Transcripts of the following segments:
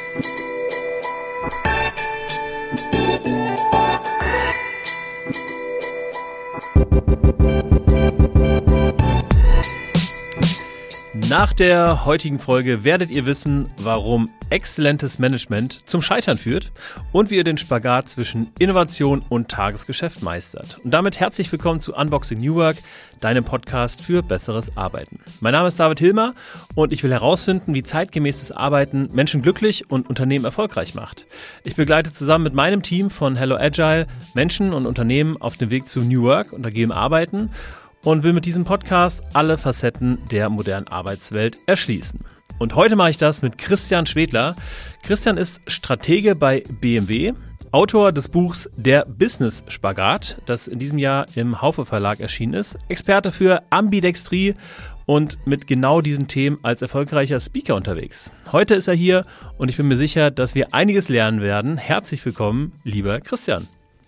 Nach der heutigen Folge werdet ihr wissen, warum exzellentes Management zum Scheitern führt und wie ihr den Spagat zwischen Innovation und Tagesgeschäft meistert. Und damit herzlich willkommen zu Unboxing New Work, deinem Podcast für besseres Arbeiten. Mein Name ist David Hilmer und ich will herausfinden, wie zeitgemäßes Arbeiten Menschen glücklich und Unternehmen erfolgreich macht. Ich begleite zusammen mit meinem Team von Hello Agile Menschen und Unternehmen auf dem Weg zu New Work und agilem Arbeiten und will mit diesem Podcast alle Facetten der modernen Arbeitswelt erschließen. Und heute mache ich das mit Christian Schwedler. Christian ist Stratege bei BMW, Autor des Buchs Der Business-Spagat, das in diesem Jahr im Haufe Verlag erschienen ist, Experte für Ambidextrie und mit genau diesen Themen als erfolgreicher Speaker unterwegs. Heute ist er hier und ich bin mir sicher, dass wir einiges lernen werden. Herzlich willkommen, lieber Christian.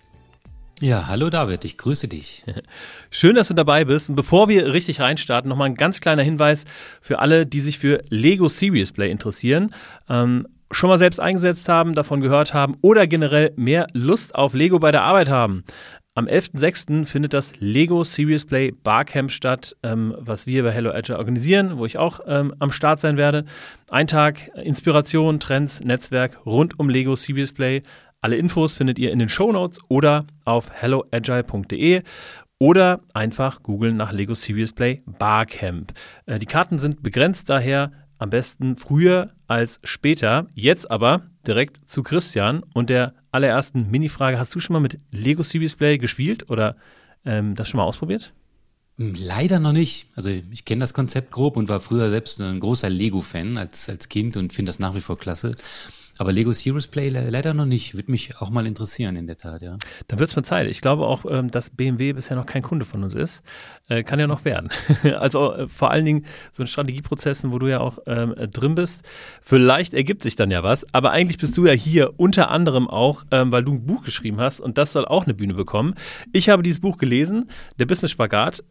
Ja, hallo David, ich grüße dich. Schön, dass du dabei bist. Und bevor wir richtig reinstarten, nochmal ein ganz kleiner Hinweis für alle, die sich für Lego Serious Play interessieren, schon mal selbst eingesetzt haben, davon gehört haben oder generell mehr Lust auf Lego bei der Arbeit haben. Am 11.06. findet das Lego Serious Play Barcamp statt, was wir bei Hello Agile organisieren, wo ich auch am Start sein werde. Ein Tag Inspiration, Trends, Netzwerk rund um Lego Serious Play. Alle Infos findet ihr in den Shownotes oder auf helloagile.de oder einfach googeln nach Lego Serious Play Barcamp. Die Karten sind begrenzt, daher am besten früher als später. Jetzt aber direkt zu Christian und der allerersten Mini-Frage. Hast du schon mal mit Lego Serious Play gespielt oder das schon mal ausprobiert? Leider noch nicht. Also ich kenne das Konzept grob und war früher selbst ein großer Lego-Fan als Kind und finde das nach wie vor klasse. Aber Lego Serious Play leider noch nicht. Würde mich auch mal interessieren, in der Tat, ja. Da wird es mal Zeit. Ich glaube auch, dass BMW bisher noch kein Kunde von uns ist. Kann ja noch werden. Also vor allen Dingen so in Strategieprozessen, wo du ja auch drin bist. Vielleicht ergibt sich dann ja was. Aber eigentlich bist du ja hier unter anderem auch, weil du ein Buch geschrieben hast und das soll auch eine Bühne bekommen. Ich habe dieses Buch gelesen, Der Business-Spagat.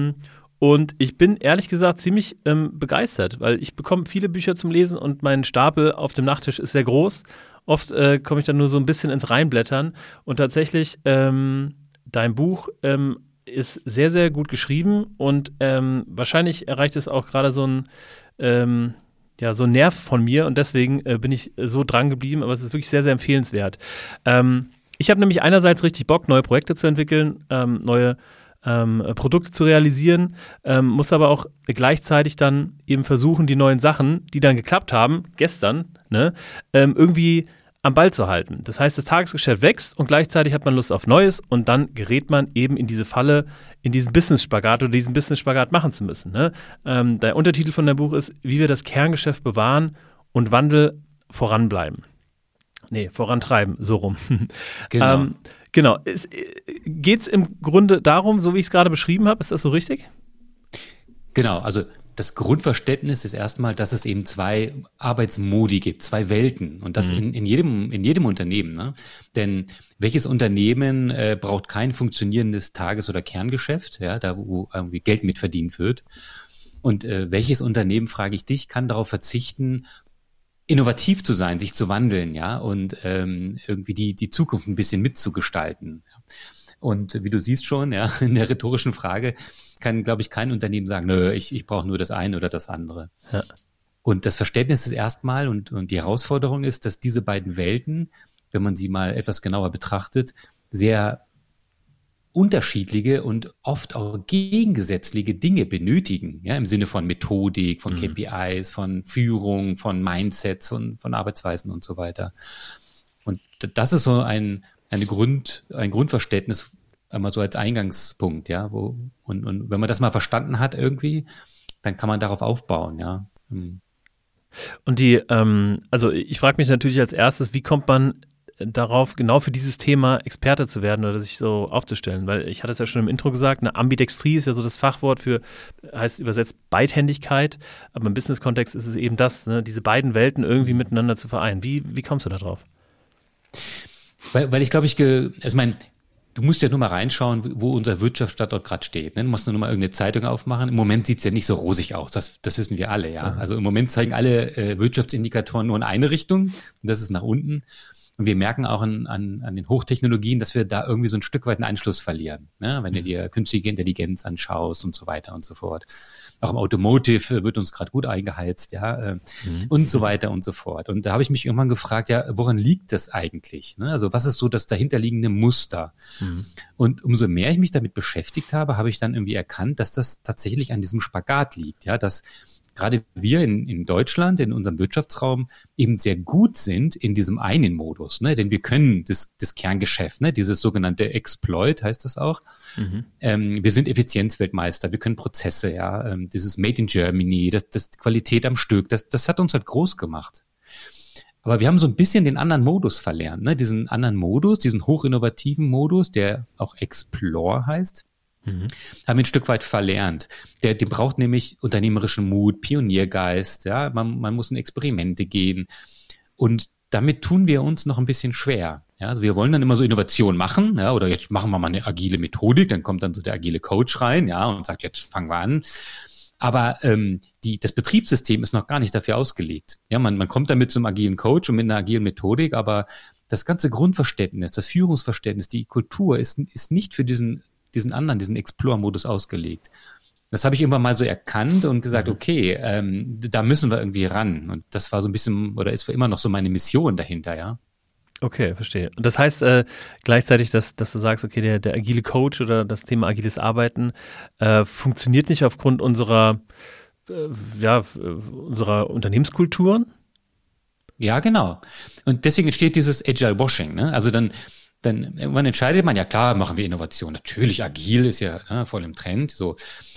Und ich bin ehrlich gesagt ziemlich begeistert, weil ich bekomme viele Bücher zum Lesen und mein Stapel auf dem Nachttisch ist sehr groß. Oft komme ich dann nur so ein bisschen ins Reinblättern. Und tatsächlich, dein Buch ist sehr, sehr gut geschrieben und wahrscheinlich erreicht es auch gerade so ein Nerv von mir und deswegen bin ich so dran geblieben, aber es ist wirklich sehr, sehr empfehlenswert. Ich habe nämlich einerseits richtig Bock, neue Projekte zu entwickeln, neue Produkte zu realisieren, muss aber auch gleichzeitig dann eben versuchen, die neuen Sachen, die dann geklappt haben, gestern, irgendwie am Ball zu halten. Das heißt, das Tagesgeschäft wächst und gleichzeitig hat man Lust auf Neues und dann gerät man eben in diese Falle, in diesen Business-Spagat oder diesen Business-Spagat machen zu müssen. Der Untertitel von dem Buch ist, wie wir das Kerngeschäft bewahren und Wandel vorantreiben, so rum. Genau. Genau. Geht es im Grunde darum, so wie ich es gerade beschrieben habe, ist das so richtig? Genau, also das Grundverständnis ist erstmal, dass es eben zwei Arbeitsmodi gibt, zwei Welten und das in jedem Unternehmen. Ne? Denn welches Unternehmen braucht kein funktionierendes Tages- oder Kerngeschäft, ja, da wo irgendwie Geld mit verdient wird? Und welches Unternehmen, frage ich dich, kann darauf verzichten, innovativ zu sein, sich zu wandeln, ja, und irgendwie die Zukunft ein bisschen mitzugestalten. Und wie du siehst schon, ja, in der rhetorischen Frage kann, glaube ich, kein Unternehmen sagen, nö, ich brauche nur das eine oder das andere. Ja. Und das Verständnis ist erstmal und die Herausforderung ist, dass diese beiden Welten, wenn man sie mal etwas genauer betrachtet, sehr unterschiedliche und oft auch gegensätzliche Dinge benötigen, ja, im Sinne von Methodik, von KPIs, von Führung, von Mindsets und von Arbeitsweisen und so weiter. Und das ist so ein Grundverständnis, einmal so als Eingangspunkt, ja, und wenn man das mal verstanden hat irgendwie, dann kann man darauf aufbauen, ja. Und also ich frage mich natürlich als erstes, wie kommt man darauf, genau für dieses Thema Experte zu werden oder sich so aufzustellen, weil ich hatte es ja schon im Intro gesagt, eine Ambidextrie ist ja so das Fachwort für, heißt übersetzt Beidhändigkeit, aber im Business-Kontext ist es eben das, ne, diese beiden Welten irgendwie miteinander zu vereinen. Wie kommst du da drauf? Weil ich glaube, du musst ja nur mal reinschauen, wo unser Wirtschaftsstandort gerade steht. Ne? Du musst nur mal irgendeine Zeitung aufmachen. Im Moment sieht's ja nicht so rosig aus. Das wissen wir alle, ja. Also im Moment zeigen alle Wirtschaftsindikatoren nur in eine Richtung. Und das ist nach unten. Und wir merken auch an den Hochtechnologien, dass wir da irgendwie so ein Stück weit einen Anschluss verlieren. Ne? Wenn du dir künstliche Intelligenz anschaust und so weiter und so fort. Auch im Automotive wird uns gerade gut eingeheizt, ja, und so weiter und so fort. Und da habe ich mich irgendwann gefragt, ja, woran liegt das eigentlich? Ne? Also was ist so das dahinterliegende Muster? Und umso mehr ich mich damit beschäftigt habe, habe ich dann irgendwie erkannt, dass das tatsächlich an diesem Spagat liegt, ja, dass gerade wir in Deutschland, in unserem Wirtschaftsraum eben sehr gut sind in diesem einen Modus, ne? Denn wir können das Kerngeschäft, ne? Dieses sogenannte Exploit heißt das auch. Wir sind Effizienzweltmeister, wir können Prozesse, ja, dieses Made in Germany, das Qualität am Stück, das hat uns halt groß gemacht. Aber wir haben so ein bisschen den anderen Modus verlernt, ne? Diesen anderen Modus, diesen hochinnovativen Modus, der auch Explore heißt. Haben wir ein Stück weit verlernt. Der braucht nämlich unternehmerischen Mut, Pioniergeist, ja, man muss in Experimente gehen. Und damit tun wir uns noch ein bisschen schwer. Ja, also wir wollen dann immer so Innovation machen, ja, oder jetzt machen wir mal eine agile Methodik, dann kommt dann so der agile Coach rein, ja, und sagt, jetzt fangen wir an. Aber das Betriebssystem ist noch gar nicht dafür ausgelegt. Ja, man kommt dann mit so einem agilen Coach und mit einer agilen Methodik, aber das ganze Grundverständnis, das Führungsverständnis, die Kultur ist nicht für diesen Explore-Modus ausgelegt. Das habe ich irgendwann mal so erkannt und gesagt, okay, da müssen wir irgendwie ran. Und das war so ein bisschen, oder ist immer noch so meine Mission dahinter, ja. Okay, verstehe. Und das heißt gleichzeitig, dass du sagst, okay, der agile Coach oder das Thema agiles Arbeiten funktioniert nicht aufgrund unserer Unternehmenskulturen? Ja, genau. Und deswegen entsteht dieses Agile Washing, ne? Also dann irgendwann entscheidet man, ja klar, machen wir Innovation. Natürlich, agil ist ja voll im Trend. So.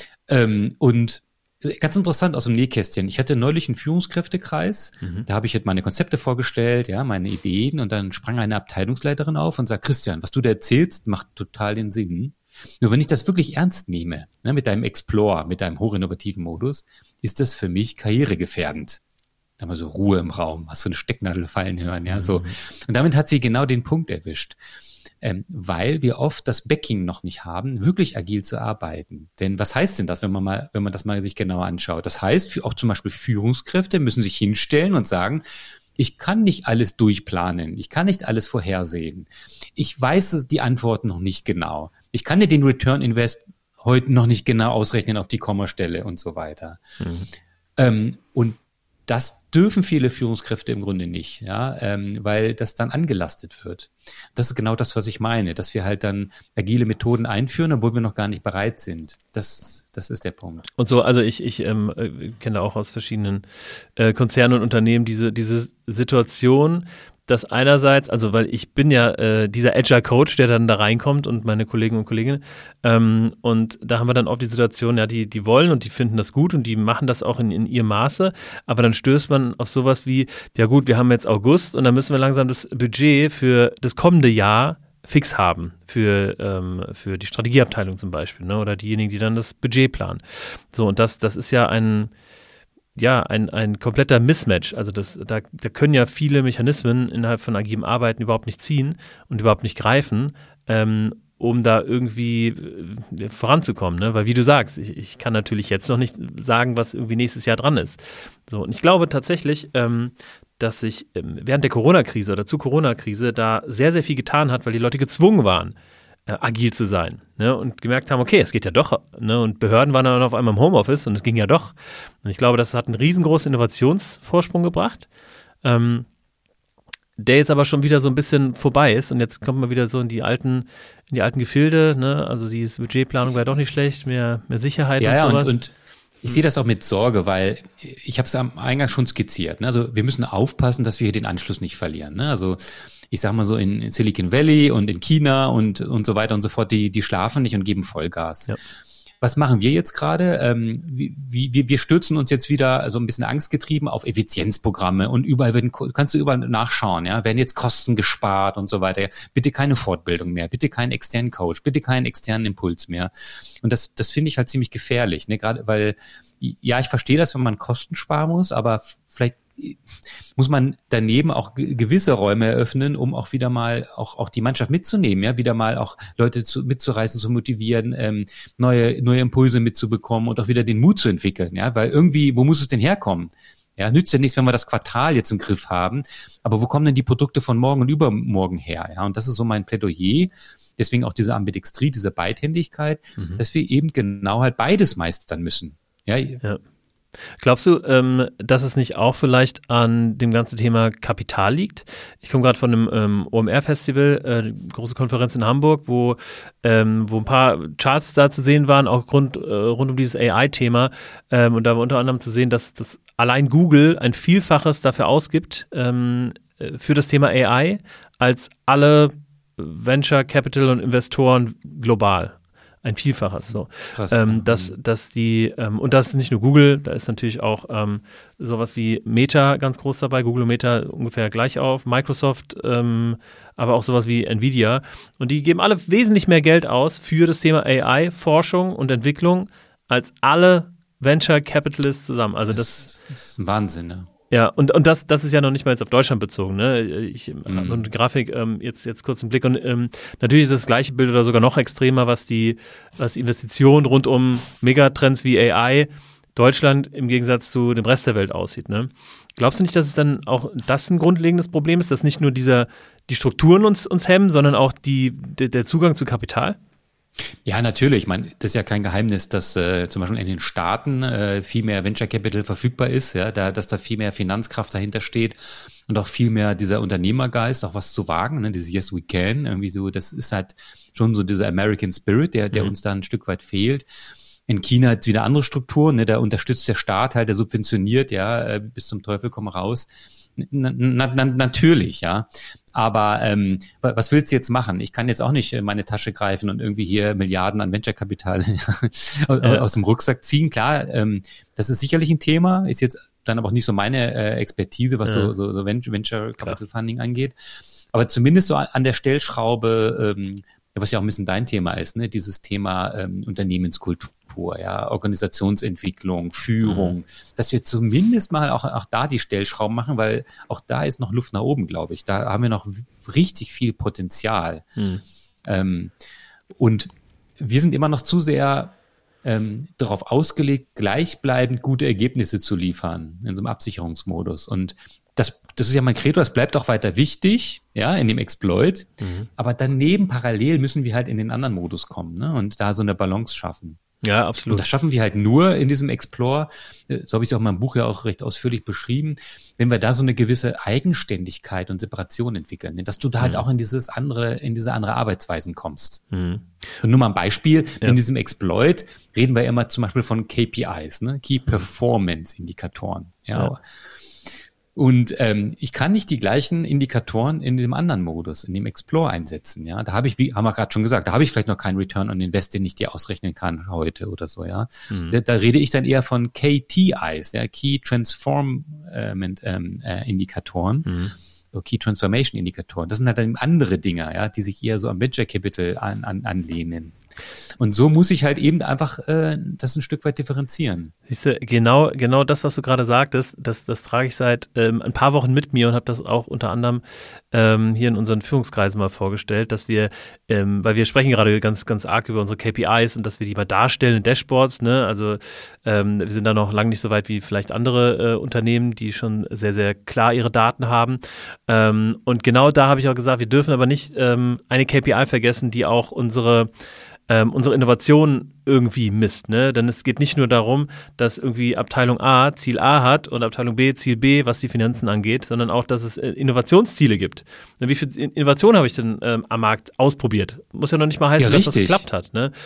Und ganz interessant aus dem Nähkästchen. Ich hatte neulich einen Führungskräftekreis. Da habe ich jetzt meine Konzepte vorgestellt, ja, meine Ideen. Und dann sprang eine Abteilungsleiterin auf und sagt, Christian, was du da erzählst, macht total den Sinn. Nur wenn ich das wirklich ernst nehme, ne, mit deinem Explore, mit deinem hochinnovativen Modus, ist das für mich karrieregefährdend. Da haben wir so Ruhe im Raum, hast du eine Stecknadel fallen hören, ja, so. Und damit hat sie genau den Punkt erwischt. Weil wir oft das Backing noch nicht haben, wirklich agil zu arbeiten. Denn was heißt denn das, wenn man das mal sich genauer anschaut? Das heißt, auch zum Beispiel Führungskräfte müssen sich hinstellen und sagen, ich kann nicht alles durchplanen, ich kann nicht alles vorhersehen. Ich weiß die Antworten noch nicht genau. Ich kann dir den Return Invest heute noch nicht genau ausrechnen auf die Kommastelle und so weiter. Und das dürfen viele Führungskräfte im Grunde nicht, ja, weil das dann angelastet wird. Das ist genau das, was ich meine, dass wir halt dann agile Methoden einführen, obwohl wir noch gar nicht bereit sind. Das ist der Punkt. Und so, also ich kenne auch aus verschiedenen Konzernen und Unternehmen diese Situation, dass einerseits, also weil ich bin ja dieser Agile Coach, der dann da reinkommt und meine Kollegen und Kolleginnen und da haben wir dann auch die Situation, ja, die wollen und die finden das gut und die machen das auch in ihrem Maße, aber dann stößt man auf sowas wie, ja gut, wir haben jetzt August und dann müssen wir langsam das Budget für das kommende Jahr fix haben für die Strategieabteilung zum Beispiel, ne, oder diejenigen, die dann das Budget planen. So, und das ist ja ein kompletter Mismatch. Also da können ja viele Mechanismen innerhalb von agilem Arbeiten überhaupt nicht ziehen und überhaupt nicht greifen, um da irgendwie voranzukommen. Ne? Weil wie du sagst, ich kann natürlich jetzt noch nicht sagen, was irgendwie nächstes Jahr dran ist. So, und ich glaube tatsächlich, dass sich während der Corona-Krise oder zur Corona-Krise da sehr, sehr viel getan hat, weil die Leute gezwungen waren, agil zu sein, ne, und gemerkt haben, okay, es geht ja doch, ne, und Behörden waren dann auf einmal im Homeoffice und es ging ja doch. Und ich glaube, das hat einen riesengroßen Innovationsvorsprung gebracht, der jetzt aber schon wieder so ein bisschen vorbei ist und jetzt kommt man wieder so in die alten Gefilde, ne, also die Budgetplanung war doch nicht schlecht, mehr Sicherheit und sowas. Und ich sehe das auch mit Sorge, weil ich habe es am Eingang schon skizziert. Ne? Also wir müssen aufpassen, dass wir hier den Anschluss nicht verlieren. Ne? Also ich sage mal so in Silicon Valley und in China und so weiter und so fort, die schlafen nicht und geben Vollgas. Ja. Was machen wir jetzt gerade? Wir stürzen uns jetzt wieder so ein bisschen angstgetrieben auf Effizienzprogramme und kannst du überall nachschauen, ja, werden jetzt Kosten gespart und so weiter. Bitte keine Fortbildung mehr, bitte keinen externen Coach, bitte keinen externen Impuls mehr. Und das finde ich halt ziemlich gefährlich, ne, gerade weil, ja, ich verstehe das, wenn man Kosten sparen muss, aber vielleicht muss man daneben auch gewisse Räume eröffnen, um auch wieder mal auch die Mannschaft mitzunehmen, ja, wieder mal auch Leute mitzureißen, zu motivieren, neue Impulse mitzubekommen und auch wieder den Mut zu entwickeln, ja, weil irgendwie, wo muss es denn herkommen? Ja, nützt ja nichts, wenn wir das Quartal jetzt im Griff haben, aber wo kommen denn die Produkte von morgen und übermorgen her? Ja, und das ist so mein Plädoyer. Deswegen auch diese Ambidextrie, diese Beidhändigkeit, dass wir eben genau halt beides meistern müssen. Ja. Glaubst du, dass es nicht auch vielleicht an dem ganzen Thema Kapital liegt? Ich komme gerade von einem OMR-Festival, große Konferenz in Hamburg, wo ein paar Charts da zu sehen waren, auch rund um dieses AI-Thema. Und da war unter anderem zu sehen, dass allein Google ein Vielfaches dafür ausgibt für das Thema AI als alle Venture Capital und Investoren global. Ein Vielfaches so. Krass. Dass die, und das ist nicht nur Google, da ist natürlich auch sowas wie Meta ganz groß dabei, Google und Meta ungefähr gleich auf, Microsoft, aber auch sowas wie Nvidia. Und die geben alle wesentlich mehr Geld aus für das Thema AI, Forschung und Entwicklung als alle Venture Capitalists zusammen. Also das ist ein Wahnsinn, ne? Ja, und das ist ja noch nicht mal jetzt auf Deutschland bezogen, ne? Und Grafik, jetzt kurz einen Blick. Und natürlich ist das gleiche Bild oder sogar noch extremer, was die Investitionen rund um Megatrends wie AI Deutschland im Gegensatz zu dem Rest der Welt aussieht, ne? Glaubst du nicht, dass es dann auch das ein grundlegendes Problem ist, dass nicht nur die Strukturen uns hemmen, sondern auch der Zugang zu Kapital? Ja, natürlich. Ich meine, das ist ja kein Geheimnis, dass zum Beispiel in den Staaten viel mehr Venture Capital verfügbar ist, ja, dass da viel mehr Finanzkraft dahinter steht und auch viel mehr dieser Unternehmergeist, auch was zu wagen, ne, dieses Yes We Can, irgendwie so, das ist halt schon so dieser American Spirit, der uns da ein Stück weit fehlt. In China hat es wieder andere Strukturen, ne, da unterstützt der Staat halt, der subventioniert, ja, bis zum Teufel komm raus. Natürlich, ja. Aber was willst du jetzt machen? Ich kann jetzt auch nicht in meine Tasche greifen und irgendwie hier Milliarden an Venture-Kapital aus dem Rucksack ziehen. Klar, das ist sicherlich ein Thema, ist jetzt dann aber auch nicht so meine Expertise, was so Venture-Capital-Funding angeht. Aber zumindest so an der Stellschraube, was ja auch ein bisschen dein Thema ist, ne, dieses Thema Unternehmenskultur, ja, Organisationsentwicklung, Führung, dass wir zumindest mal auch da die Stellschrauben machen, weil auch da ist noch Luft nach oben, glaube ich. Da haben wir noch richtig viel Potenzial. Und wir sind immer noch zu sehr darauf ausgelegt, gleichbleibend gute Ergebnisse zu liefern in so einem Absicherungsmodus. Und das ist ja mein Credo, das bleibt auch weiter wichtig, ja, in dem Exploit. Aber daneben parallel müssen wir halt in den anderen Modus kommen, ne, und da so eine Balance schaffen. Ja, absolut. Und das schaffen wir halt nur in diesem Explore, so habe ich es auch in meinem Buch ja auch recht ausführlich beschrieben, wenn wir da so eine gewisse Eigenständigkeit und Separation entwickeln, dass du da halt auch in diese andere Arbeitsweisen kommst. Und nur mal ein Beispiel, in diesem Exploit reden wir immer zum Beispiel von KPIs, ne? Key Performance Indikatoren. Ja. Und ich kann nicht die gleichen Indikatoren in dem anderen Modus, in dem Explore einsetzen. Ja, da habe ich, wie haben wir gerade schon gesagt, da habe ich vielleicht noch keinen Return on Invest, den ich dir ausrechnen kann heute oder so. Ja, da rede ich dann eher von KTIs, ja, Key Transformation Indikatoren. Key Transformation Indikatoren. Das sind halt dann andere Dinge, ja, die sich eher so am Venture Capital anlehnen. Und so muss ich halt eben einfach das ein Stück weit differenzieren. Siehst du, genau das, was du gerade sagtest, das trage ich seit ein paar Wochen mit mir und habe das auch unter anderem hier in unseren Führungskreisen mal vorgestellt, dass wir, weil wir sprechen gerade ganz, ganz arg über unsere KPIs und dass wir die mal darstellen in Dashboards, ne? Also wir sind da noch lange nicht so weit wie vielleicht andere Unternehmen, die schon sehr, sehr klar ihre Daten haben. Und genau da habe ich auch gesagt, wir dürfen aber nicht eine KPI vergessen, die auch unsere Innovation irgendwie misst, ne? Denn es geht nicht nur darum, dass irgendwie Abteilung A Ziel A hat und Abteilung B Ziel B, was die Finanzen angeht, sondern auch, dass es Innovationsziele gibt. Wie viel Innovation habe ich denn am Markt ausprobiert? Muss ja noch nicht mal heißen, dass das geklappt hat, ne?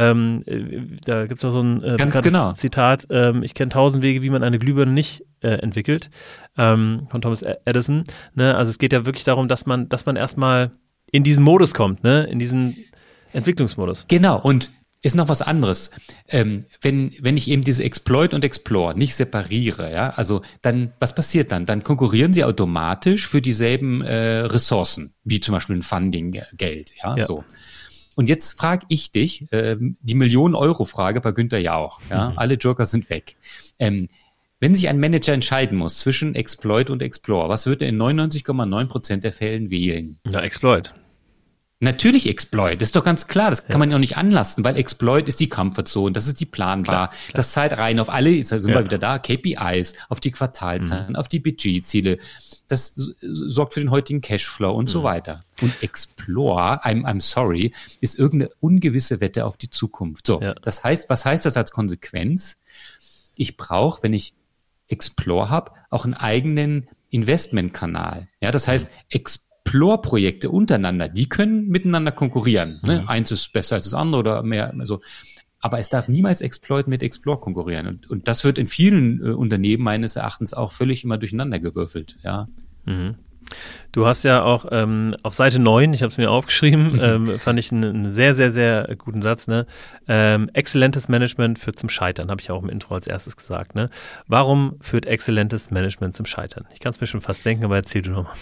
Da gibt es noch so ein bekanntes Zitat, ich kenne 1000 Wege, wie man eine Glühbirne nicht entwickelt, von Thomas Edison, ne? Also es geht ja wirklich darum, dass man erstmal in diesen Modus kommt, ne? In diesen Entwicklungsmodus. Genau, und ist noch was anderes. Wenn ich eben diese Exploit und Explore nicht separiere, ja, also dann, was passiert dann? Dann konkurrieren sie automatisch für dieselben Ressourcen, wie zum Beispiel ein Funding, Geld, ja, so. Und jetzt frage ich dich, die Millionen-Euro-Frage bei Günther Jauch, ja, alle Joker sind weg. Wenn wenn sich ein Manager entscheiden muss zwischen Exploit und Explore, was wird er in 99,9% der Fällen wählen? Na, Exploit. Natürlich Exploit, das ist doch ganz klar, das kann man ja auch nicht anlassen, weil Exploit ist die Comfortzone, das ist die planbar, klar. Das zahlt rein auf alle, sind wir wieder da, KPIs, auf die Quartalzahlen, auf die Budgetziele, das sorgt für den heutigen Cashflow und so weiter. Und Explore, I'm sorry, ist irgendeine ungewisse Wette auf die Zukunft. So, das heißt, was heißt das als Konsequenz? Ich brauche, wenn ich Explore habe, auch einen eigenen Investmentkanal. Ja, das heißt, Explore-Projekte untereinander, die können miteinander konkurrieren. Ne? Eins ist besser als das andere oder mehr. Also, aber es darf niemals Exploit mit Explore konkurrieren. Und das wird in vielen Unternehmen meines Erachtens auch völlig immer durcheinander gewürfelt. Ja. Mhm. Du hast ja auch auf Seite 9, ich habe es mir aufgeschrieben, fand ich einen sehr, sehr, sehr guten Satz, ne? Exzellentes Management führt zum Scheitern, habe ich auch im Intro als erstes gesagt. Ne? Warum führt exzellentes Management zum Scheitern? Ich kann es mir schon fast denken, aber erzähl du nochmal.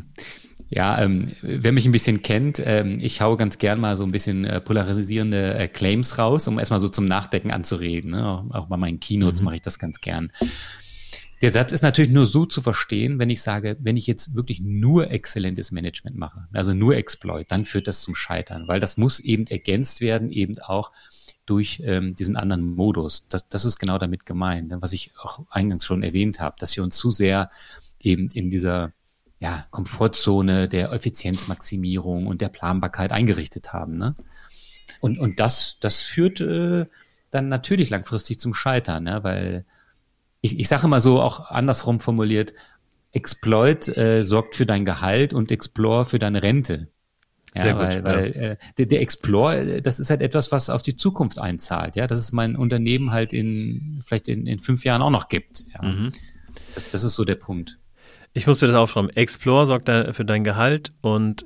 Ja, wer mich ein bisschen kennt, ich haue ganz gern mal so ein bisschen polarisierende Claims raus, um erstmal so zum Nachdenken anzureden. Ne? Auch bei meinen Keynotes mache ich das ganz gern. Der Satz ist natürlich nur so zu verstehen, wenn ich sage, wenn ich jetzt wirklich nur exzellentes Management mache, also nur Exploit, dann führt das zum Scheitern, weil das muss eben ergänzt werden, eben auch durch diesen anderen Modus. Das ist genau damit gemeint, was ich auch eingangs schon erwähnt habe, dass wir uns zu sehr eben in dieser Komfortzone der Effizienzmaximierung und der Planbarkeit eingerichtet haben. Ne? Und das führt dann natürlich langfristig zum Scheitern, ne? Weil ich sage immer so, auch andersrum formuliert, Exploit sorgt für dein Gehalt und Explore für deine Rente. Ja, sehr gut, weil der Explore, das ist halt etwas, was auf die Zukunft einzahlt, ja, dass es mein Unternehmen halt vielleicht in 5 Jahren auch noch gibt. Ja. Das ist so der Punkt. Ich muss mir das aufschreiben. Explore sorgt für dein Gehalt und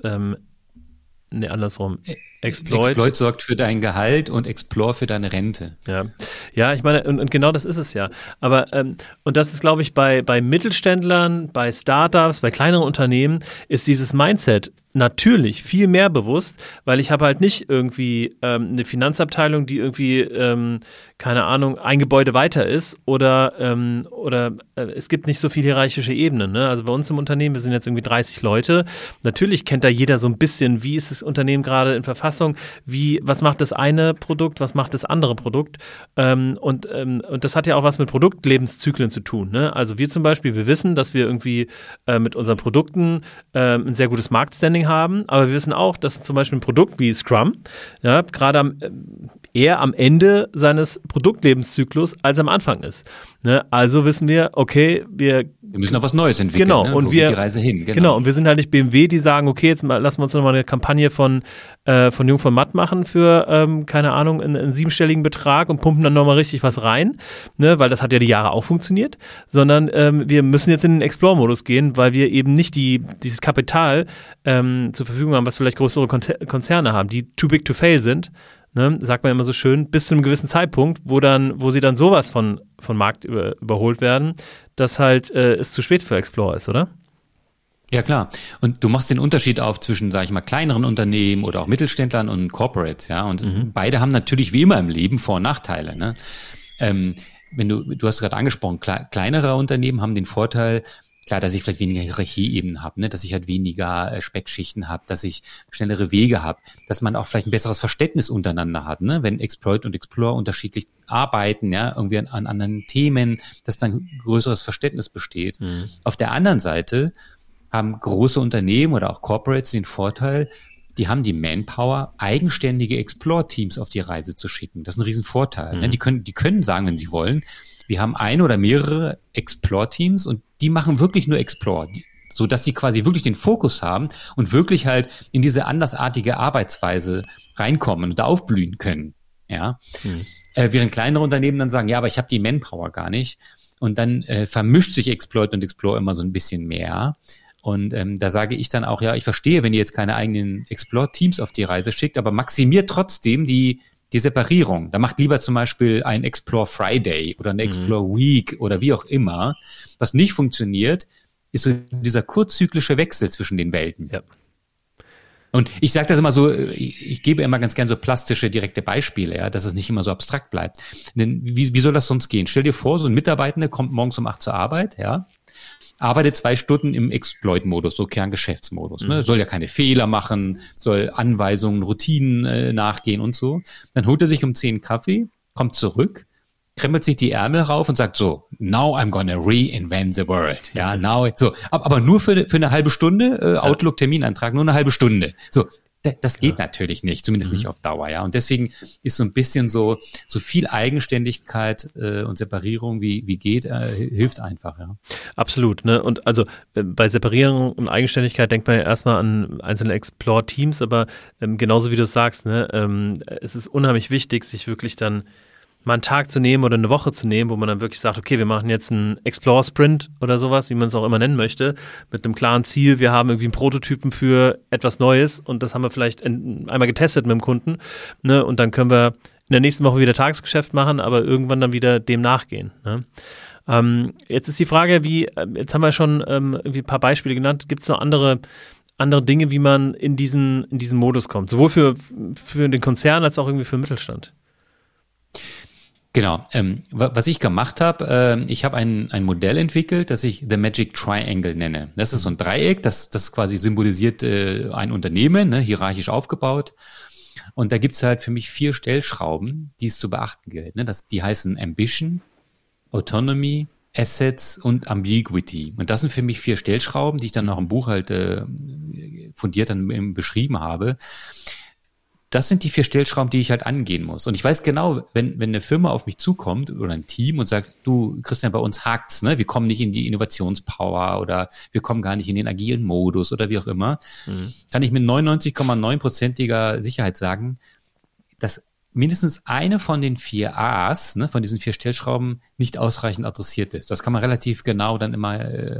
andersrum. Exploit sorgt für dein Gehalt und Explore für deine Rente. Ja, ich meine, und genau das ist es ja. Aber, und das ist, glaube ich, bei Mittelständlern, bei Startups, bei kleineren Unternehmen, ist dieses Mindset natürlich viel mehr bewusst, weil ich habe halt nicht irgendwie eine Finanzabteilung, die irgendwie, keine Ahnung, ein Gebäude weiter ist oder es gibt nicht so viele hierarchische Ebenen. Ne? Also bei uns im Unternehmen, wir sind jetzt irgendwie 30 Leute. Natürlich kennt da jeder so ein bisschen, wie ist das Unternehmen gerade in Verfassung, was macht das eine Produkt, was macht das andere Produkt. Und das hat ja auch was mit Produktlebenszyklen zu tun. Ne? Also wir zum Beispiel, wir wissen, dass wir irgendwie mit unseren Produkten ein sehr gutes Marktstanding haben, aber wir wissen auch, dass zum Beispiel ein Produkt wie Scrum gerade eher am Ende seines Produktlebenszyklus als am Anfang ist. Ne? Also wissen wir, okay, wir müssen auch was Neues entwickeln. Genau, ne? und wo geht die Reise hin? Genau, und wir sind halt nicht BMW, die sagen, okay, jetzt lassen wir uns nochmal eine Kampagne von Jung von Matt machen für, keine Ahnung, einen 7-stelligen Betrag und pumpen dann nochmal richtig was rein, ne? Weil das hat ja die Jahre auch funktioniert, sondern wir müssen jetzt in den Explore-Modus gehen, weil wir eben nicht dieses Kapital zur Verfügung haben, was vielleicht größere Konzerne haben, die too big to fail sind. Ne, sagt man immer so schön, bis zu einem gewissen Zeitpunkt, wo sie dann sowas von Markt überholt werden, dass halt es zu spät für Explorer ist, oder? Ja, klar. Und du machst den Unterschied auf zwischen, sag ich mal, kleineren Unternehmen oder auch Mittelständlern und Corporates, ja. Und beide haben natürlich wie immer im Leben Vor- und Nachteile, ne? Wenn du hast gerade angesprochen, kleinere Unternehmen haben den Vorteil, klar, dass ich vielleicht weniger Hierarchieebenen habe, ne? Dass ich halt weniger Speckschichten habe, dass ich schnellere Wege habe, dass man auch vielleicht ein besseres Verständnis untereinander hat, ne? Wenn Exploit und Explore unterschiedlich arbeiten, ja, irgendwie an anderen Themen, dass dann größeres Verständnis besteht. Auf der anderen Seite haben große Unternehmen oder auch Corporates den Vorteil, die haben die Manpower, eigenständige Explore-Teams auf die Reise zu schicken. Das ist ein Riesenvorteil. Ne? Die können sagen, wenn sie wollen, wir haben ein oder mehrere Explore-Teams und die machen wirklich nur Explore, so dass sie quasi wirklich den Fokus haben und wirklich halt in diese andersartige Arbeitsweise reinkommen und da aufblühen können. Ja, während kleinere Unternehmen dann sagen, ja, aber ich habe die Manpower gar nicht. Und dann vermischt sich Exploit und Explore immer so ein bisschen mehr. Und da sage ich dann auch, ja, ich verstehe, wenn ihr jetzt keine eigenen Explore-Teams auf die Reise schickt, aber maximiert trotzdem die Separierung. Da macht lieber zum Beispiel ein Explore Friday oder eine Explore Week oder wie auch immer. Was nicht funktioniert, ist so dieser kurzzyklische Wechsel zwischen den Welten. Ja. Und ich sage das immer so, ich gebe immer ganz gern so plastische, direkte Beispiele, ja, dass es nicht immer so abstrakt bleibt. Denn wie soll das sonst gehen? Stell dir vor, so ein Mitarbeitender kommt morgens um 8 zur Arbeit, ja, arbeitet 2 Stunden im Exploit-Modus, so Kerngeschäftsmodus. Ne? Soll ja keine Fehler machen, soll Anweisungen, Routinen nachgehen und so. Dann holt er sich um 10 Kaffee, kommt zurück, krempelt sich die Ärmel rauf und sagt so, now I'm gonna reinvent the world. Ja, now, so. Aber nur für eine halbe Stunde, Outlook-Terminantrag, nur eine halbe Stunde. So. Das geht natürlich nicht, zumindest nicht auf Dauer, ja. Und deswegen ist so ein bisschen so viel Eigenständigkeit und Separierung wie geht, hilft einfach, ja. Absolut, ne? Und also bei Separierung und Eigenständigkeit denkt man ja erstmal an einzelne Explore-Teams, aber genauso wie du es sagst, ne, es ist unheimlich wichtig, sich wirklich dann mal einen Tag zu nehmen oder eine Woche zu nehmen, wo man dann wirklich sagt, okay, wir machen jetzt einen Explore-Sprint oder sowas, wie man es auch immer nennen möchte, mit einem klaren Ziel. Wir haben irgendwie einen Prototypen für etwas Neues und das haben wir vielleicht einmal getestet mit dem Kunden, ne? Und dann können wir in der nächsten Woche wieder Tagesgeschäft machen, aber irgendwann dann wieder dem nachgehen, ne? Jetzt ist die Frage, jetzt haben wir schon irgendwie ein paar Beispiele genannt, gibt es noch andere Dinge, wie man in diesen Modus kommt, sowohl für den Konzern als auch irgendwie für den Mittelstand? Genau. Was ich gemacht habe, ich habe ein Modell entwickelt, das ich The Magic Triangle nenne. Das ist so ein Dreieck, das quasi symbolisiert ein Unternehmen, ne, hierarchisch aufgebaut. Und da gibt's halt für mich 4 Stellschrauben, die es zu beachten gilt. Ne? Die heißen Ambition, Autonomy, Assets und Ambiguity. Und das sind für mich 4 Stellschrauben, die ich dann auch im Buch halt fundiert dann beschrieben habe. Das sind die 4 Stellschrauben, die ich halt angehen muss. Und ich weiß genau, wenn eine Firma auf mich zukommt oder ein Team und sagt, du Christian, bei uns hakt's, ne? Wir kommen nicht in die Innovationspower oder wir kommen gar nicht in den agilen Modus oder wie auch immer, kann ich mit 99,9%iger Sicherheit sagen, dass mindestens eine von den 4 A's, ne, von diesen 4 Stellschrauben nicht ausreichend adressiert ist. Das kann man relativ genau dann immer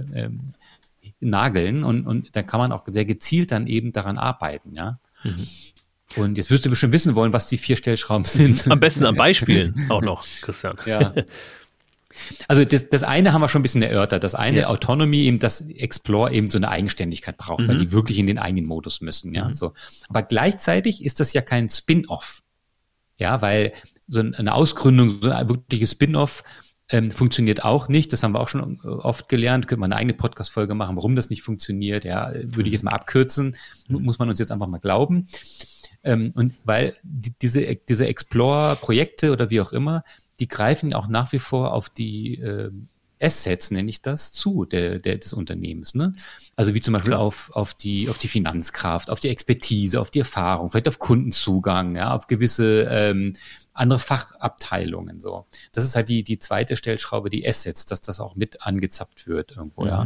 nageln und dann kann man auch sehr gezielt dann eben daran arbeiten, ja. Und jetzt wirst du bestimmt wissen wollen, was die 4 Stellschrauben sind. Am besten an Beispielen auch noch, Christian. Ja. Also das eine haben wir schon ein bisschen erörtert. Das eine, Autonomy, eben das Explore eben so eine Eigenständigkeit braucht, weil die wirklich in den eigenen Modus müssen. Ja, so. Aber gleichzeitig ist das ja kein Spin-off. Ja, weil so eine Ausgründung, so ein wirkliches Spin-off funktioniert auch nicht. Das haben wir auch schon oft gelernt. Könnte man eine eigene Podcast-Folge machen, warum das nicht funktioniert. Ja, würde ich jetzt mal abkürzen. Muss man uns jetzt einfach mal glauben. Und weil diese Explore-Projekte oder wie auch immer, die greifen auch nach wie vor auf die Assets, nenne ich das, des Unternehmens. Ne? Also wie zum Beispiel auf die Finanzkraft, auf die Expertise, auf die Erfahrung, vielleicht auf Kundenzugang, ja, auf gewisse andere Fachabteilungen. So. Das ist halt die zweite Stellschraube, die Assets, dass das auch mit angezapft wird irgendwo. Ja.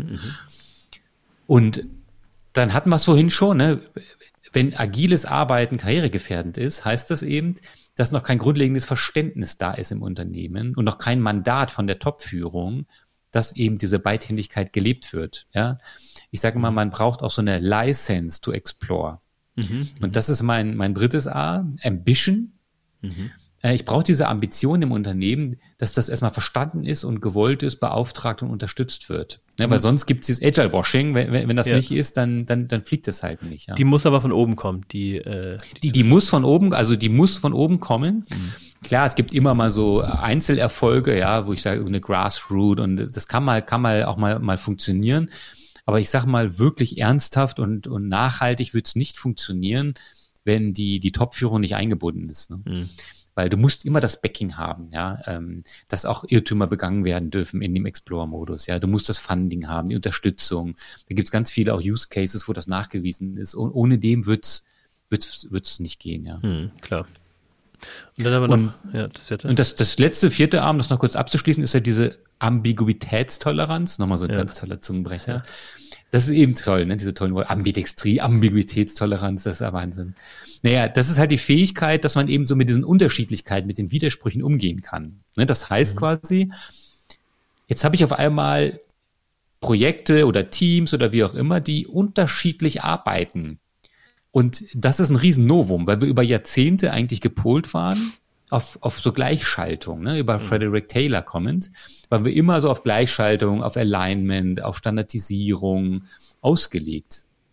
Und dann hatten wir es vorhin schon, ne? Wenn agiles Arbeiten karrieregefährdend ist, heißt das eben, dass noch kein grundlegendes Verständnis da ist im Unternehmen und noch kein Mandat von der Top-Führung, dass eben diese Beidhändigkeit gelebt wird. Ja? Ich sage mal, man braucht auch so eine License to explore. Und das ist mein drittes A, Ambition. Ich brauche diese Ambition im Unternehmen, dass das erstmal verstanden ist und gewollt ist, beauftragt und unterstützt wird. Ne, weil sonst gibt es dieses Agile-Washing, wenn das nicht ist, dann fliegt das halt nicht. Ja. Die muss aber von oben kommen. Die muss von oben, kommen. Klar, es gibt immer mal so Einzelerfolge, ja, wo ich sage, eine Grassroot und das kann mal auch mal funktionieren. Aber ich sage mal, wirklich ernsthaft und nachhaltig wird es nicht funktionieren, wenn die Top-Führung nicht eingebunden ist. Ne? Weil du musst immer das Backing haben, ja, dass auch Irrtümer begangen werden dürfen in dem Explore-Modus, ja. Du musst das Funding haben, die Unterstützung. Da gibt's ganz viele auch Use Cases, wo das nachgewiesen ist. Und ohne dem wird's nicht gehen, ja. Klar. Und dann aber noch, das vierte. Und das letzte, 4. Arm, das noch kurz abzuschließen, ist ja diese Ambiguitätstoleranz. Nochmal so ein ganz toller Zungenbrecher. Ja. Das ist eben toll, ne? Diese tollen Worte. Ambidextrie, Ambiguitätstoleranz, das ist ja Wahnsinn. Naja, das ist halt die Fähigkeit, dass man eben so mit diesen Unterschiedlichkeiten, mit den Widersprüchen umgehen kann. Ne? Das heißt quasi, jetzt habe ich auf einmal Projekte oder Teams oder wie auch immer, die unterschiedlich arbeiten. Und das ist ein Riesennovum, weil wir über Jahrzehnte eigentlich gepolt waren auf so Gleichschaltung, ne, über Frederick Taylor kommend, waren wir immer so auf Gleichschaltung, auf Alignment, auf Standardisierung ausgelegt.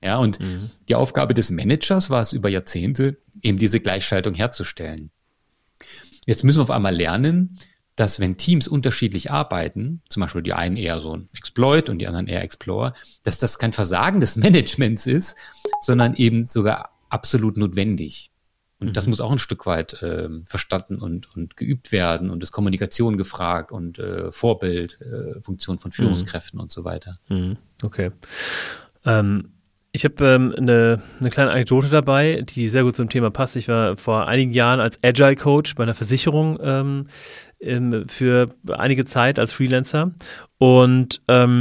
Ja, und die Aufgabe des Managers war es über Jahrzehnte, eben diese Gleichschaltung herzustellen. Jetzt müssen wir auf einmal lernen, dass wenn Teams unterschiedlich arbeiten, zum Beispiel die einen eher so ein Exploit und die anderen eher Explorer, dass das kein Versagen des Managements ist, sondern eben sogar absolut notwendig. Und das muss auch ein Stück weit verstanden und geübt werden und ist Kommunikation gefragt und Vorbildfunktion von Führungskräften und so weiter. Okay. Ich habe eine kleine Anekdote dabei, die sehr gut zum Thema passt. Ich war vor einigen Jahren als Agile Coach bei einer Versicherung für einige Zeit als Freelancer und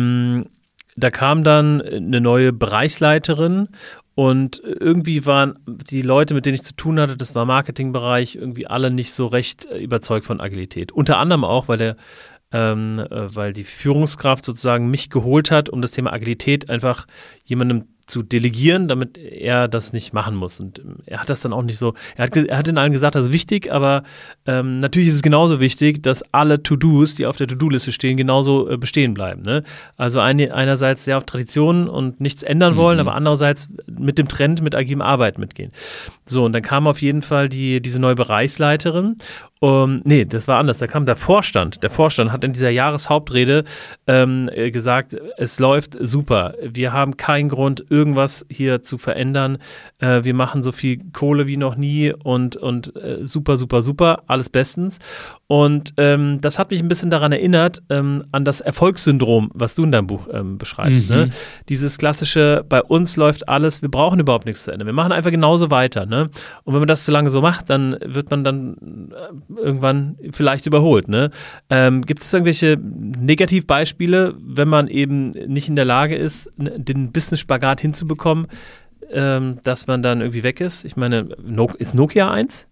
da kam dann eine neue Bereichsleiterin und irgendwie waren die Leute, mit denen ich zu tun hatte, das war Marketingbereich, irgendwie alle nicht so recht überzeugt von Agilität. Unter anderem auch, weil die Führungskraft sozusagen mich geholt hat, um das Thema Agilität einfach jemandem zu delegieren, damit er das nicht machen muss. Und er hat das dann auch nicht so, er hat den allen gesagt, das ist wichtig, aber natürlich ist es genauso wichtig, dass alle To-Dos, die auf der To-Do-Liste stehen, genauso bestehen bleiben. Ne? Also einerseits sehr auf Traditionen und nichts ändern wollen, aber andererseits mit dem Trend, mit agilem Arbeiten mitgehen. So, und dann kam auf jeden Fall diese neue Bereichsleiterin. Nee, das war anders. Da kam der Vorstand. Der Vorstand hat in dieser Jahreshauptrede gesagt, es läuft super. Wir haben keinen Grund, irgendwas hier zu verändern. Wir machen so viel Kohle wie noch nie und super, super, super. Alles bestens. Und das hat mich ein bisschen daran erinnert, an das Erfolgssyndrom, was du in deinem Buch beschreibst. Ne? Dieses klassische, bei uns läuft alles, wir brauchen überhaupt nichts zu ändern. Wir machen einfach genauso weiter. Ne? Und wenn man das zu lange so macht, dann wird man dann irgendwann vielleicht überholt. Ne? Gibt es irgendwelche Negativbeispiele, wenn man eben nicht in der Lage ist, den Business-Spagat hinzubekommen, dass man dann irgendwie weg ist? Ich meine, ist Nokia eins?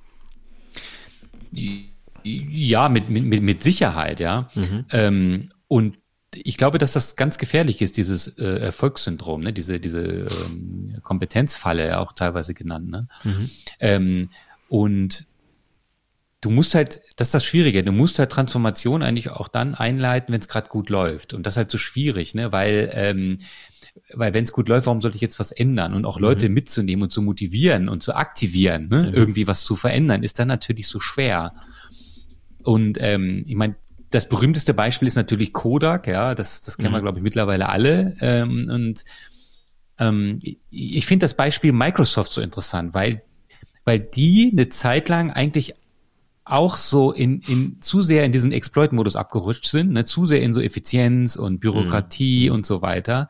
Ja, mit Sicherheit, ja. Und ich glaube, dass das ganz gefährlich ist, dieses Erfolgssyndrom, ne? diese Kompetenzfalle auch teilweise genannt. Ne? Und du musst halt, das ist das Schwierige, du musst halt Transformation eigentlich auch dann einleiten, wenn es gerade gut läuft. Und das ist halt so schwierig, ne? Weil wenn es gut läuft, warum sollte ich jetzt was ändern? Und auch Leute mitzunehmen und zu motivieren und zu aktivieren, ne? Irgendwie was zu verändern, ist dann natürlich so schwer. Und ich meine, das berühmteste Beispiel ist natürlich Kodak, ja, das kennen wir, glaube ich, mittlerweile alle. Ich finde das Beispiel Microsoft so interessant, weil die eine Zeit lang eigentlich auch so zu sehr in diesen Exploit-Modus abgerutscht sind, ne, zu sehr in so Effizienz und Bürokratie und so weiter,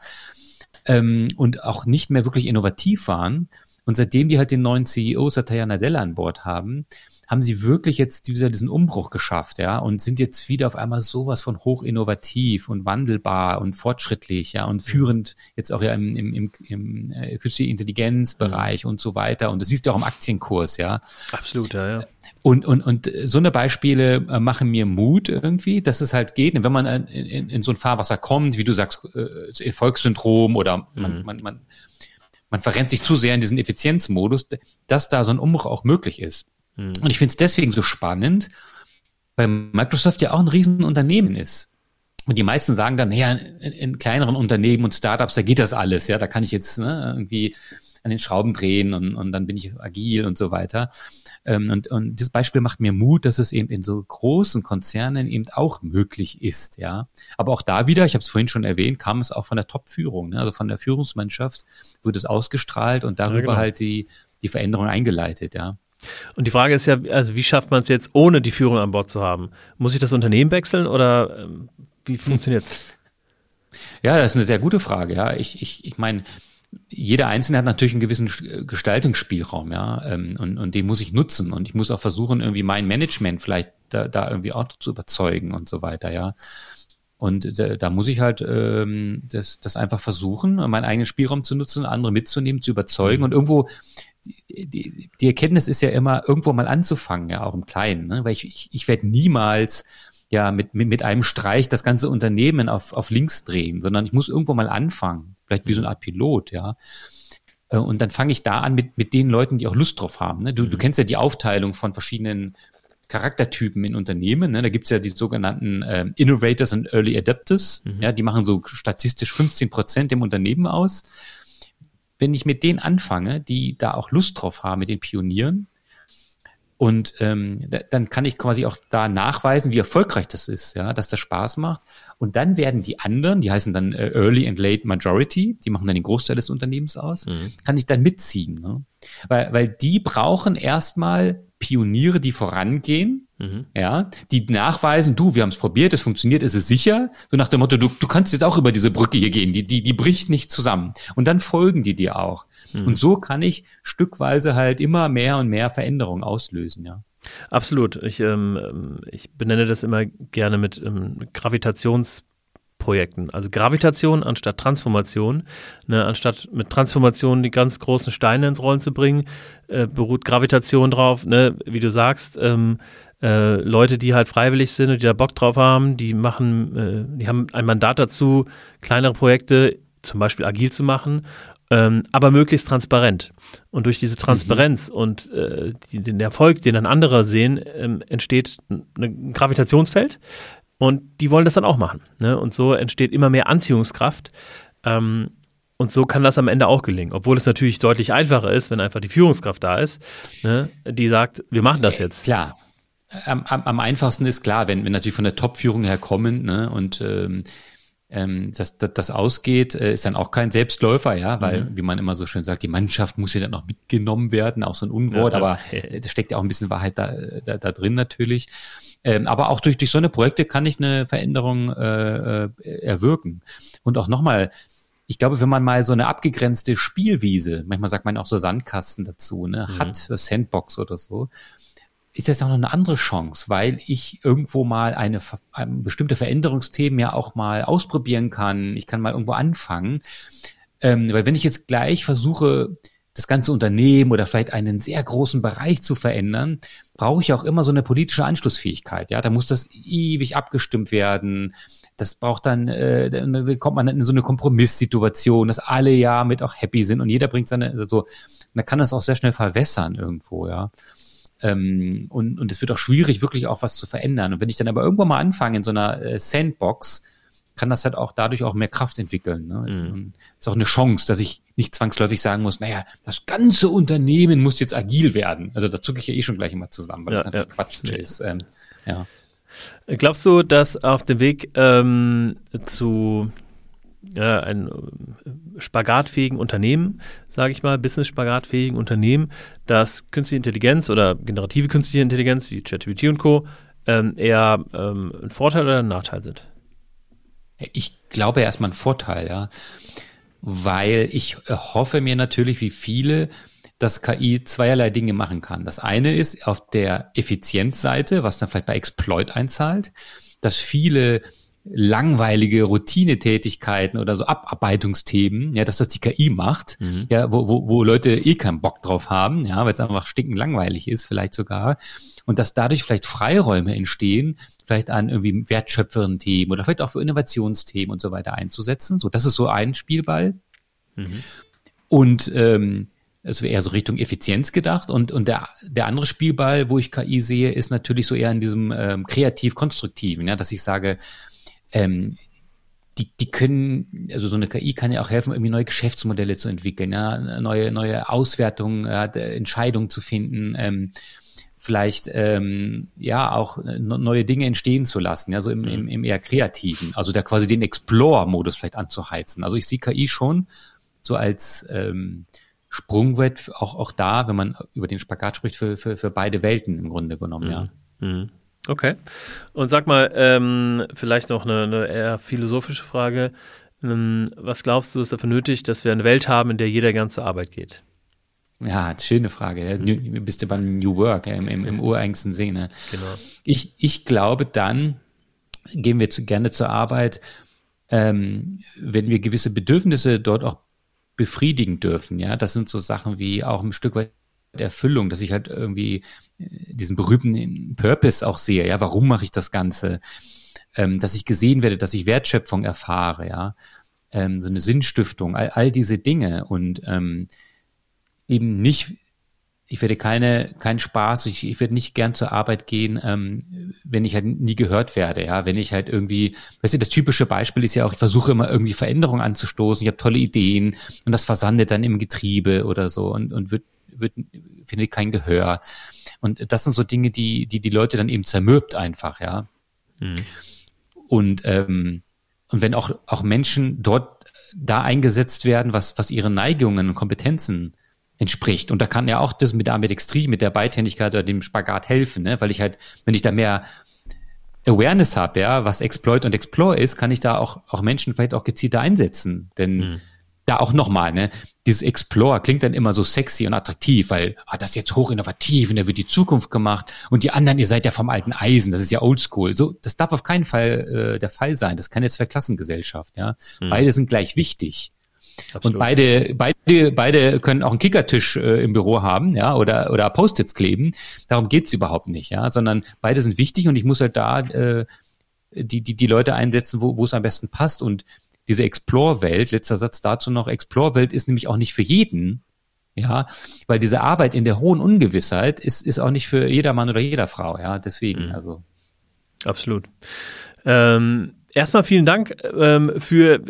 und auch nicht mehr wirklich innovativ waren. Und seitdem die halt den neuen CEO Satya Nadella an Bord haben sie wirklich jetzt diesen Umbruch geschafft, ja, und sind jetzt wieder auf einmal sowas von hoch innovativ und wandelbar und fortschrittlich, ja, und führend jetzt auch ja im künstliche Intelligenzbereich und so weiter. Und das siehst du auch im Aktienkurs, ja. Absolut, ja. Und so eine Beispiele machen mir Mut irgendwie, dass es halt geht. Und wenn man in so ein Fahrwasser kommt, wie du sagst, Erfolgssyndrom oder man verrennt sich zu sehr in diesen Effizienzmodus, dass da so ein Umbruch auch möglich ist. Und ich finde es deswegen so spannend, weil Microsoft ja auch ein Riesenunternehmen ist. Und die meisten sagen dann, naja, in kleineren Unternehmen und Startups, da geht das alles, ja, da kann ich jetzt irgendwie an den Schrauben drehen und dann bin ich agil und so weiter. Und das Beispiel macht mir Mut, dass es eben in so großen Konzernen eben auch möglich ist, ja. Aber auch da wieder, ich habe es vorhin schon erwähnt, kam es auch von der Top-Führung, ne? Also von der Führungsmannschaft wurde es ausgestrahlt und darüber halt die Veränderung eingeleitet, ja. Und die Frage ist ja, also wie schafft man es jetzt, ohne die Führung an Bord zu haben? Muss ich das Unternehmen wechseln oder wie funktioniert es? Ja, das ist eine sehr gute Frage, ja. Ich meine, jeder Einzelne hat natürlich einen gewissen Gestaltungsspielraum, ja, und den muss ich nutzen und ich muss auch versuchen, irgendwie mein Management vielleicht da irgendwie auch zu überzeugen und so weiter, ja. Und da muss ich halt das einfach versuchen, meinen eigenen Spielraum zu nutzen, andere mitzunehmen, zu überzeugen und irgendwo die Erkenntnis ist ja immer, irgendwo mal anzufangen, ja, auch im Kleinen, ne? Weil ich werde niemals ja mit einem Streich das ganze Unternehmen auf links drehen, sondern ich muss irgendwo mal anfangen, vielleicht wie so eine Art Pilot, ja. Und dann fange ich da an mit den Leuten, die auch Lust drauf haben. Ne? Du kennst ja die Aufteilung von verschiedenen Charaktertypen in Unternehmen. Ne? Da gibt's ja die sogenannten Innovators und Early Adapters. Ja, die machen so statistisch 15% im Unternehmen aus. wenn ich mit denen anfange, die da auch Lust drauf haben, mit den Pionieren, und dann kann ich quasi auch da nachweisen, wie erfolgreich das ist, ja, dass das Spaß macht. Und dann werden die anderen, die heißen dann Early and Late Majority, die machen dann den Großteil des Unternehmens aus, kann ich dann mitziehen. Ne? Weil die brauchen erstmal Pioniere, die vorangehen, ja, die nachweisen, wir haben es probiert, es funktioniert, es ist sicher. So nach dem Motto, du kannst jetzt auch über diese Brücke hier gehen, die bricht nicht zusammen. Und dann folgen die dir auch. Und so kann ich stückweise halt immer mehr und mehr Veränderungen auslösen, ja. Absolut. Ich benenne das immer gerne mit Gravitationsprojekten. Also Gravitation anstatt Transformation. Ne, anstatt mit Transformation die ganz großen Steine ins Rollen zu bringen, beruht Gravitation drauf, ne, wie du sagst, Leute, die halt freiwillig sind und die da Bock drauf haben, die haben ein Mandat dazu, kleinere Projekte zum Beispiel agil zu machen, aber möglichst transparent. Und durch diese Transparenz und den Erfolg, den dann andere sehen, entsteht ein Gravitationsfeld und die wollen das dann auch machen. Ne? Und so entsteht immer mehr Anziehungskraft. Und so kann das am Ende auch gelingen, obwohl es natürlich deutlich einfacher ist, wenn einfach die Führungskraft da ist, ne, die sagt, wir machen das jetzt. Klar. Am einfachsten ist klar, wenn natürlich von der Top-Führung her kommen, ne, und das ausgeht, ist dann auch kein Selbstläufer, ja, weil, wie man immer so schön sagt, die Mannschaft muss ja dann auch mitgenommen werden, auch so ein Unwort, aber da steckt ja auch ein bisschen Wahrheit da drin natürlich. Aber auch durch so eine Projekte kann ich eine Veränderung erwirken. Und auch nochmal, ich glaube, wenn man mal so eine abgegrenzte Spielwiese, manchmal sagt man auch so Sandkasten dazu, ne, hat, Sandbox oder so, ist das auch noch eine andere Chance, weil ich irgendwo mal eine bestimmte Veränderungsthemen ja auch mal ausprobieren kann. Ich kann mal irgendwo anfangen. Weil wenn ich jetzt gleich versuche, das ganze Unternehmen oder vielleicht einen sehr großen Bereich zu verändern, brauche ich auch immer so eine politische Anschlussfähigkeit. Ja, da muss das ewig abgestimmt werden. Das braucht dann kommt man in so eine Kompromisssituation, dass alle ja mit auch happy sind und jeder bringt seine, so, man kann das auch sehr schnell verwässern irgendwo, ja. Und es wird auch schwierig, wirklich auch was zu verändern. Und wenn ich dann aber irgendwann mal anfange in so einer Sandbox, kann das halt auch dadurch auch mehr Kraft entwickeln. Ne? Ist auch eine Chance, dass ich nicht zwangsläufig sagen muss, naja, das ganze Unternehmen muss jetzt agil werden. Also da zucke ich ja schon gleich immer zusammen, weil das natürlich Quatsch ist. Ja. Glaubst du, dass auf dem Weg zu einem spagatfähigen Unternehmen, sage ich mal, business-spagatfähigen Unternehmen, dass künstliche Intelligenz oder generative künstliche Intelligenz wie ChatGPT und Co. Eher ein Vorteil oder ein Nachteil sind? Ich glaube erstmal ein Vorteil, ja, weil ich hoffe mir natürlich, wie viele, dass KI zweierlei Dinge machen kann. Das eine ist auf der Effizienzseite, was dann vielleicht bei Exploit einzahlt, dass viele langweilige Routinetätigkeiten oder so Abarbeitungsthemen, ja, dass das die KI macht, ja, wo Leute keinen Bock drauf haben, ja, weil es einfach stinkend langweilig ist, vielleicht sogar, und dass dadurch vielleicht Freiräume entstehen, vielleicht an irgendwie wertschöpfenden Themen oder vielleicht auch für Innovationsthemen und so weiter einzusetzen. So, das ist so ein Spielball. Und es wäre eher so Richtung Effizienz gedacht und der andere Spielball, wo ich KI sehe, ist natürlich so eher in diesem kreativ-konstruktiven, ja, dass ich sage, die können, also so eine KI kann ja auch helfen, irgendwie neue Geschäftsmodelle zu entwickeln, ja, neue Auswertungen, Entscheidungen zu finden, vielleicht ja auch neue Dinge entstehen zu lassen, ja, so im eher kreativen, also da quasi den Explore-Modus vielleicht anzuheizen. Also ich sehe KI schon so als Sprungbrett auch da, wenn man über den Spagat spricht, für beide Welten im Grunde genommen, ja. Okay. Und sag mal, vielleicht noch eine eher philosophische Frage. Was glaubst du, ist dafür nötig, dass wir eine Welt haben, in der jeder gern zur Arbeit geht? Ja, schöne Frage. Bist du beim New Work, im ureigensten Sinne. Genau. Ich glaube, dann gehen wir gerne zur Arbeit, wenn wir gewisse Bedürfnisse dort auch befriedigen dürfen. Ja, das sind so Sachen wie auch ein Stück weit Erfüllung, dass ich halt irgendwie diesen berühmten Purpose auch sehe. Ja, warum mache ich das Ganze? Dass ich gesehen werde, dass ich Wertschöpfung erfahre. Ja, so eine Sinnstiftung, all diese Dinge und eben nicht ich werde keinen Spaß, ich werde nicht gern zur Arbeit gehen, wenn ich halt nie gehört werde, ja, wenn ich halt irgendwie, weißt du, das typische Beispiel ist ja auch, ich versuche immer irgendwie Veränderungen anzustoßen, ich habe tolle Ideen und das versandet dann im Getriebe oder so und findet kein Gehör. Und das sind so Dinge, die Leute dann eben zermürbt einfach, ja. Und wenn auch Menschen da eingesetzt werden, was ihre Neigungen und Kompetenzen entspricht. Und da kann ja auch das mit der Ambidextrie, mit der Beidhändigkeit oder dem Spagat helfen, ne? Weil ich halt, wenn ich da mehr Awareness habe, ja, was Exploit und Explore ist, kann ich da auch Menschen vielleicht auch gezielter einsetzen. Denn da auch nochmal, ne, dieses Explore klingt dann immer so sexy und attraktiv, weil das ist jetzt hochinnovativ und da wird die Zukunft gemacht und die anderen, ihr seid ja vom alten Eisen, das ist ja oldschool. So, das darf auf keinen Fall der Fall sein. Das ist keine Zweiklassengesellschaft, ja. Beide sind gleich wichtig. Absolut. Und beide können auch einen Kickertisch im Büro haben, ja, oder Post-its kleben. Darum geht's überhaupt nicht, ja, sondern beide sind wichtig und ich muss halt da die Leute einsetzen, wo es am besten passt. Und diese Explore-Welt, letzter Satz dazu noch, Explore-Welt ist nämlich auch nicht für jeden, ja, weil diese Arbeit in der hohen Ungewissheit ist auch nicht für jeder Mann oder jeder Frau, ja, deswegen, also. Absolut. Erstmal vielen Dank für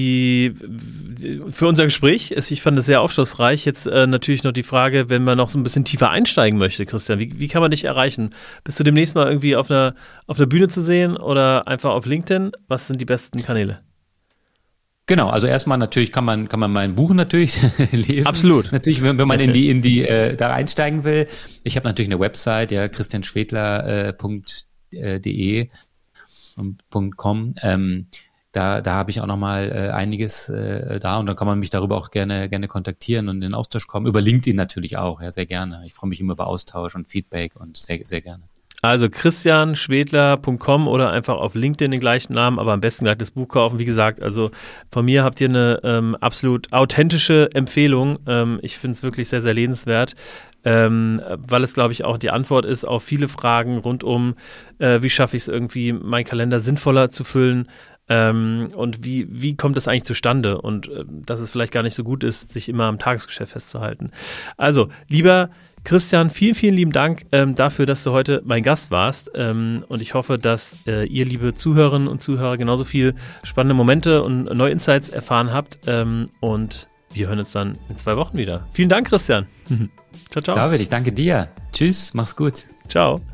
unser Gespräch. Ich fand es sehr aufschlussreich. Jetzt natürlich noch die Frage, wenn man noch so ein bisschen tiefer einsteigen möchte, Christian, wie kann man dich erreichen? Bist du demnächst mal irgendwie auf der Bühne zu sehen oder einfach auf LinkedIn? Was sind die besten Kanäle? Genau, also erstmal natürlich kann man mein Buch natürlich lesen. Absolut. Natürlich, wenn man in die da einsteigen will. Ich habe natürlich eine Website, ja, christianschwedler.de und .com. Da habe ich auch nochmal einiges da und dann kann man mich darüber auch gerne kontaktieren und in den Austausch kommen. Über LinkedIn natürlich auch, ja, sehr gerne. Ich freue mich immer über Austausch und Feedback und sehr, sehr gerne. Also christianschwedler.com oder einfach auf LinkedIn den gleichen Namen, aber am besten gleich das Buch kaufen. Wie gesagt, also von mir habt ihr eine absolut authentische Empfehlung. Ich finde es wirklich sehr, sehr lesenswert, weil es, glaube ich, auch die Antwort ist auf viele Fragen rund um, wie schaffe ich es irgendwie, meinen Kalender sinnvoller zu füllen. Und wie kommt das eigentlich zustande? Und dass es vielleicht gar nicht so gut ist, sich immer am Tagesgeschäft festzuhalten. Also, lieber Christian, vielen, vielen lieben Dank dafür, dass du heute mein Gast warst. Und ich hoffe, dass ihr, liebe Zuhörerinnen und Zuhörer, genauso viel spannende Momente und neue Insights erfahren habt. Und wir hören uns dann in 2 Wochen wieder. Vielen Dank, Christian. Ciao, ciao. David, ich danke dir. Tschüss, mach's gut. Ciao.